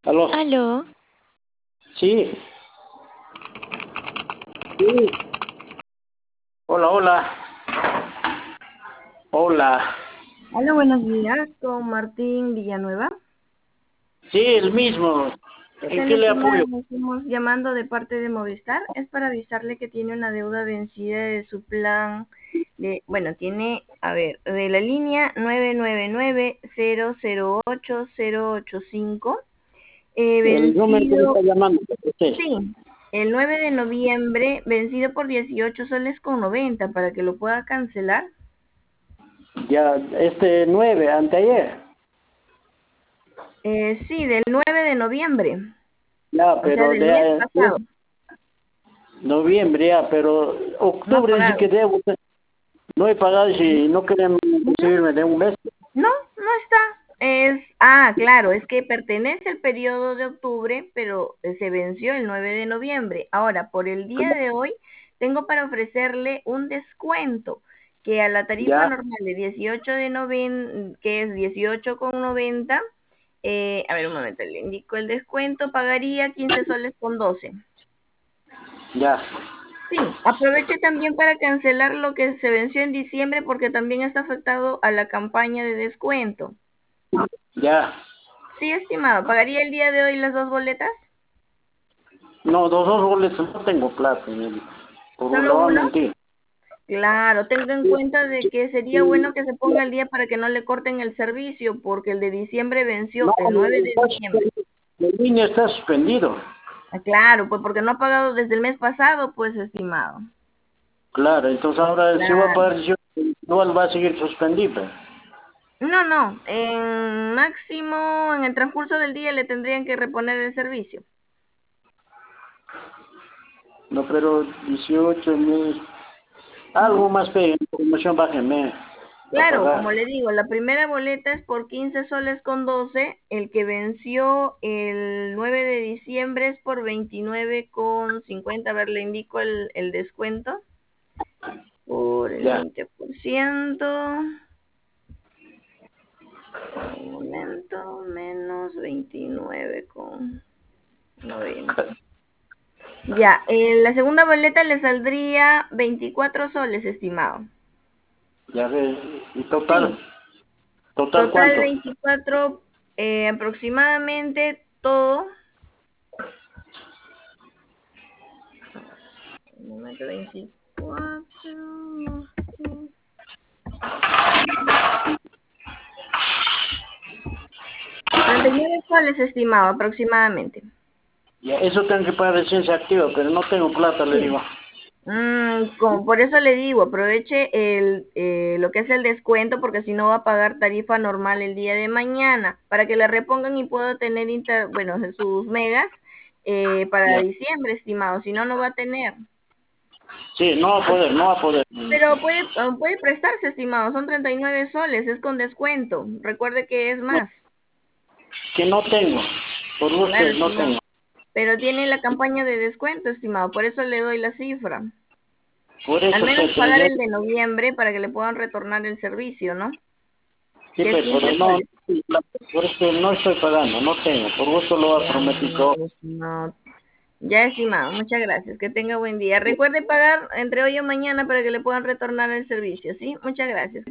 Aló, Aló, sí, sí, hola, hola, hola, Hola, buenos días, con Martín Villanueva. sí, el mismo. ¿Qué ¿En tal, qué le apoyo? estimado? Nos estamos llamando de parte de Movistar. Es para avisarle que tiene una deuda vencida de su plan bueno, tiene, a ver, de la línea 999-008-085, El número que me está vencido, llamando, sí, sí, el 9 de noviembre, vencido por 18 soles con 90 para que lo pueda cancelar. ya, 9, anteayer, Sí, del 9 de noviembre, ya, o sea, pero del mes de pasado. noviembre, ya, pero No ha octubre sí que pagado. debo, no he pagado y si no quieren recibirme de un mes, No, no está. Claro, es que pertenece al periodo de octubre, pero se venció el 9 de noviembre. Ahora, por el día de hoy, tengo para ofrecerle un descuento que a la tarifa ya, normal de 18 de noviembre, que es 18,90, a ver un momento, le indico el descuento, pagaría 15 soles con 12. ya, Sí, aproveche también para cancelar lo que se venció en diciembre porque también está afectado a la campaña de descuento. ya, Sí, estimado, ¿pagaría el día de hoy las dos boletas? no, dos boletos, no tengo plata, señorita. Por ¿Solo lo va a uno? mentir. Claro, tenga en Sí, cuenta de que sería sí, bueno que se ya. ponga al día para que no le corten el servicio, porque el de diciembre venció No, el 9 de diciembre. la línea está suspendido. Claro, pues porque no ha pagado desde el mes pasado, pues, estimado. Claro, entonces ahora si voy a Claro. pagar 18, igual va a seguir suspendido. No, no, en máximo, en el transcurso del día le tendrían que reponer el servicio. No, pero 18 mil, Ujú. algo más pegue, promoción bájeme a Claro, pagar. como le digo, la primera boleta es por 15 soles con 12, el que venció el 9 de diciembre es por 29 con 50. A ver, le indico el descuento por el Ya, 20%. Un momento, menos 29 con 90. Ya, la segunda boleta le saldría 24 soles, estimado. ya ve, y total, Sí, total total cuánto. 24, aproximadamente todo. Un momento, 24. 39 soles, estimado, aproximadamente. Ya, eso tengo que pagar de ciencia activa, pero no tengo plata, le Sí. digo. Por eso le digo, aproveche lo que es el descuento, porque si no va a pagar tarifa normal el día de mañana, para que le repongan y pueda tener, bueno, sus megas para Ya. diciembre, estimado, si no, no va a tener. Sí, no va a poder, no va a poder. Pero puede prestarse, estimado, son 39 soles, es con descuento. Recuerde que es No, más. que no tengo, por Claro, usted no estimado. tengo. Pero tiene la campaña de descuento, estimado, por eso le doy la cifra. Por Al eso menos sé, pero pagar yo, el de noviembre para que le puedan retornar el servicio, ¿no? sí, Que es pues, 15 pero no, soles. por eso no estoy pagando, no tengo, por gusto lo va a prometer. Claro, estimado. Ya, estimado, muchas gracias. Que tenga buen día. Recuerde pagar entre hoy y mañana para que le puedan retornar el servicio, ¿sí? Muchas gracias.